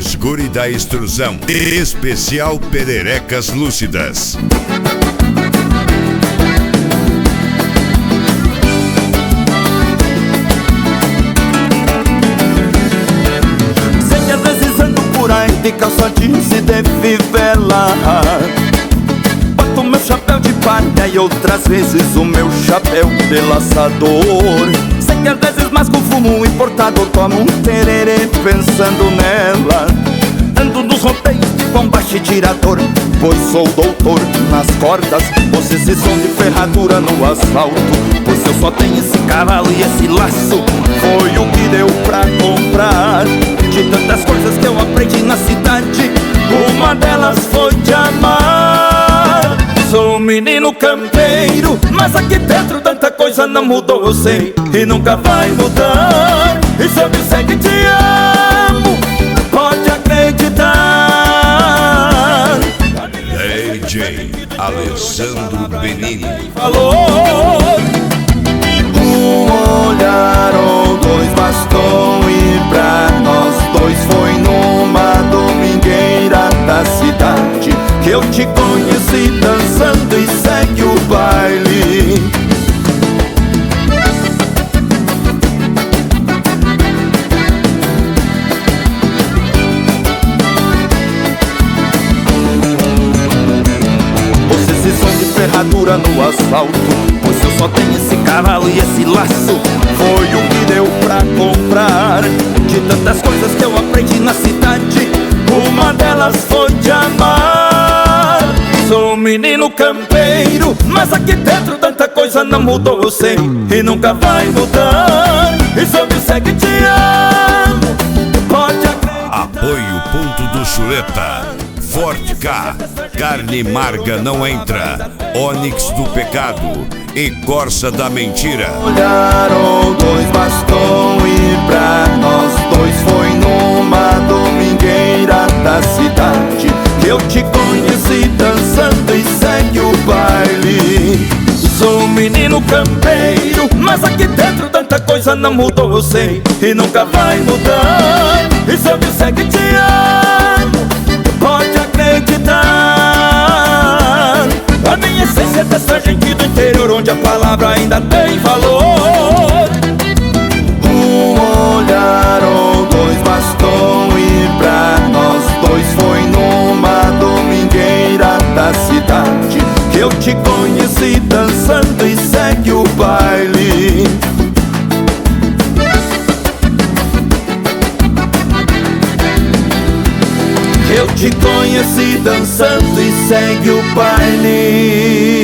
Os guri da extrusão. Especial Pererecas Lúcidas. Sei que às vezes ando por aí de calça jeans e de fivela, boto meu chapéu de palha e outras vezes o meu chapéu de laçador. Sei que às vezes masco fumo importado, tomo um tererê pensando nela. Ando nos rodeios de bombacha e tirador, pois sou doutor nas cordas. Você se som de ferradura no asfalto, pois eu só tenho esse cavalo e esse laço. Foi o que deu pra comprar de tantas coisas que eu aprendi na cidade. Uma delas foi te amar. Sou um menino campeiro, mas aqui dentro tanta coisa não mudou, eu sei, e nunca vai mudar. E se eu disser que te amo, pode acreditar. DJ Alessandro Benini. Falou. Um olhar ou dois bastou, e pra nós dois foi numa domingueira da cidade que eu te conheci dançando e segue o baile. Você se som de ferradura no asfalto, pois eu só tenho esse cavalo e esse laço. Foi o que deu pra comprar de tantas coisas que eu aprendi na cidade. Uma delas foi te amar. Sou um menino campeiro, mas aqui dentro tanta coisa não mudou, eu sei, e nunca vai mudar. E se eu disser que te amo, pode acreditar. Apoio Ponto do Chuleta. Forte K, Carne Marga Não Entra, Ônix do Pecado e Corsa da Mentira. Olhar ou dois bastou, e pra nós dois foi numa domingueira da cidade que eu te conheci dançando e segue o baile. Sou um menino campeiro, mas aqui dentro tanta coisa não mudou, eu sei, e nunca vai mudar. E se eu disser que te amo, pode acreditar. A minha essência é dessa gente do interior, onde a palavra ainda tem valor. Um olhar ou dois bastou, e pra nós dois foi numa domingueira da cidade que eu te conheci dançando e segue o baile. Eu te conheci dançando e segue o baile.